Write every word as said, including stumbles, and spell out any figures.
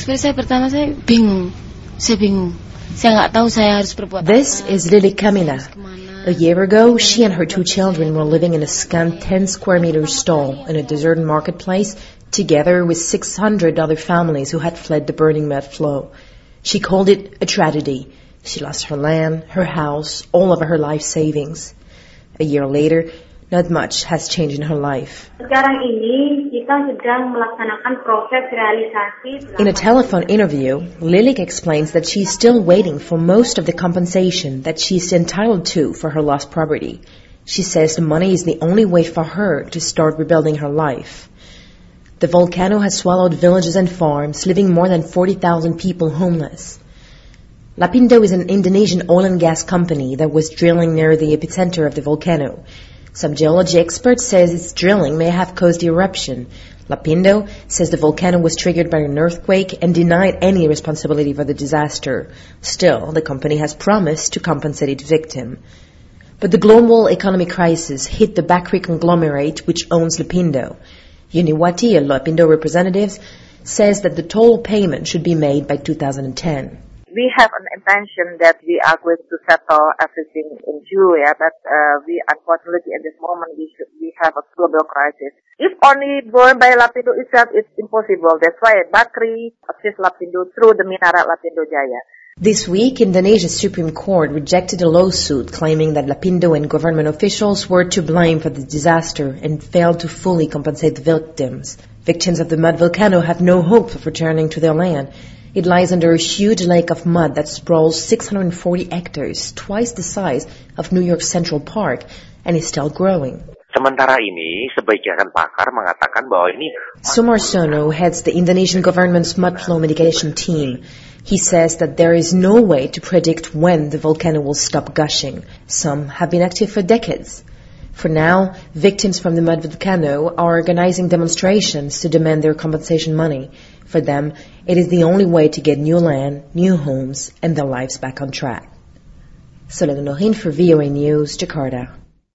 Ekspresi saya pertama saya bingung, saya bingung. Saya nggak tahu saya harus berbuat apa. This is Lily Camila. A year ago, she and her two children were living in a scant ten square meter stall in a deserted marketplace, together with six hundred other families who had fled the burning mud flow. She called it a tragedy. She lost her land, her house, all of her life savings. A year later, not much has changed in her life. Sekarang ini kita sedang melaksanakan proses realisasi. In a telephone interview, Lilik explains that she's still waiting for most of the compensation that she's entitled to for her lost property. She says the money is the only way for her to start rebuilding her life. The volcano has swallowed villages and farms, leaving more than forty thousand people homeless. Lapindo is an Indonesian oil and gas company that was drilling near the epicenter of the volcano. Some geology experts say its drilling may have caused the eruption. Lapindo says the volcano was triggered by an earthquake and denied any responsibility for the disaster. Still, the company has promised to compensate its victim. But the global economic crisis hit the Bakri conglomerate which owns Lapindo. Yuniwati, a Lapindo representative, says that the total payment should be made by two thousand ten. We have an intention that we are going to settle everything in June, yeah, but uh, we unfortunately at this moment we should, we have a global crisis. If only going by Lapindo itself, it's impossible. That's why Bakri assists Lapindo through the Minarat Lapindo Jaya. This week, Indonesia's Supreme Court rejected a lawsuit claiming that Lapindo and government officials were to blame for the disaster and failed to fully compensate the victims. Victims of the mud volcano have no hope of returning to their land. It lies under a huge lake of mud that sprawls six hundred forty hectares, twice the size of New York Central Park, and is still growing. Sementara ini, sebagian pakar mengatakan bahwa ini. Sumarsono heads the Indonesian government's mud flow mitigation team. He says that there is no way to predict when the volcano will stop gushing. Some have been active for decades. For now, victims from the mud volcano are organizing demonstrations to demand their compensation money. For them, it is the only way to get new land, new homes, and their lives back on track. Soledad Norin for V O A News, Jakarta.